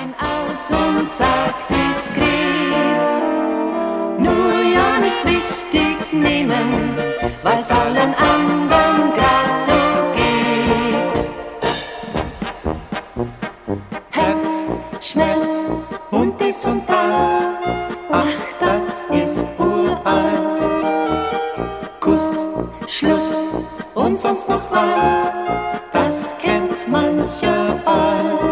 Augen aus und sag diskret, nur ja nichts wichtig nehmen, weil's allen anderen grad so geht. Herz, Schmerz und dies und das, ach, das ist uralt. Kuss, Schluss und sonst noch was, das kennt mancher bald.